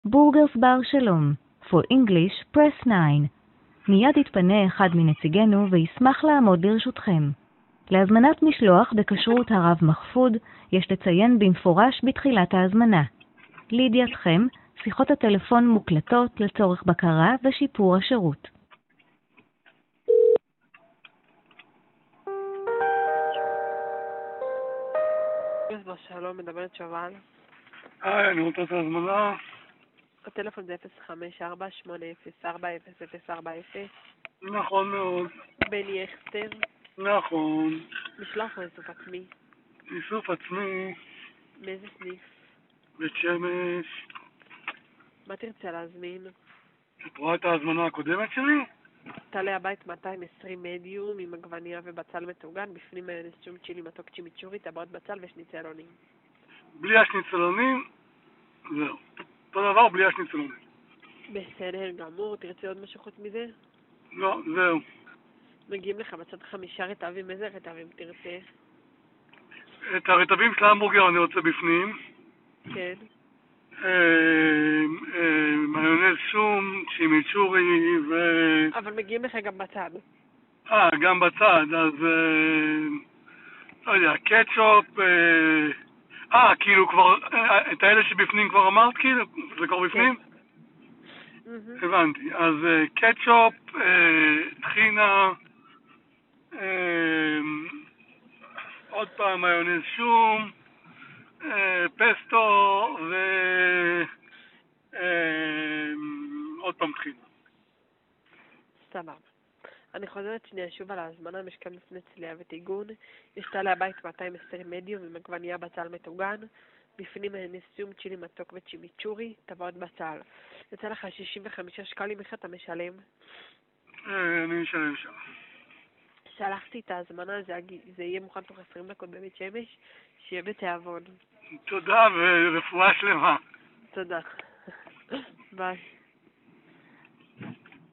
בורגרס בר שלום. For English, press 9. מיד יתפנה אחד מנציגנו וישמח לעמוד לרשותכם. להזמנת משלוח בכשרות הרב מחפוד, יש לציין במפורש בתחילת ההזמנה. לידיעתכם, שיחות הטלפון מוקלטות לצורך בקרה ושיפור השירות. שלום, מדברת שובל. אני רוצה את ההזמנה. הטלפון זה 054-804-0040. נכון מאוד. בני אכסטר. נכון. משלוח או איסוף עצמי? איסוף עצמי. מאיזה סניף? בית שמש. מה תרצה להזמין? את רואה את ההזמנה הקודמת שלי? תעלה הבית 220 מדיום עם עגבנייה ובצל מטוגן, בפנים שום צ'ילי מתוק צ'ימיצ'ורי, טבעות בצל ושניצלונים. בלי השניצלונים, זהו. אותו דבר בלי השניצלונים. בסדר גמור, תרצה עוד משהו חוץ מזה? לא, זהו. מגיעים לך בצד 5 רטבים, איזה רטבים תרצה? את הרטבים של ההמבורגר אני רוצה בפנים. כן. מיונז שום, צ'ימיצ'ורי ו... אבל מגיעים לך גם בצד. גם בצד, אז... לא יודע, קטשופ... כאילו כבר... את האלה שבפנים כבר אמרת, כאילו? זה כבר בפנים? כן. הבנתי. אז קטשופ, טחינה, עוד פעם מיונז שום, פסטו עוד פעם טחינה. סבבה. אני חוזרת שנייה שוב על ההזמנה, משכן לפני צלייה וטיגון. יש תעלה הבית 220 מדיום עם עגבנייה בצל מטוגן, בפנים ניסיום צ'ילי מתוק וצ'ימיצ'ורי, טבעות בצל. יוצא לך 65 שקלים, איך אתה משלם? אני משלם שם. שלחתי את ההזמנה, זה יהיה מוכן תוך 20 דקות בבית שמש, שיהיה בתיאבון. תודה ורפואה שלמה. תודה. ביי.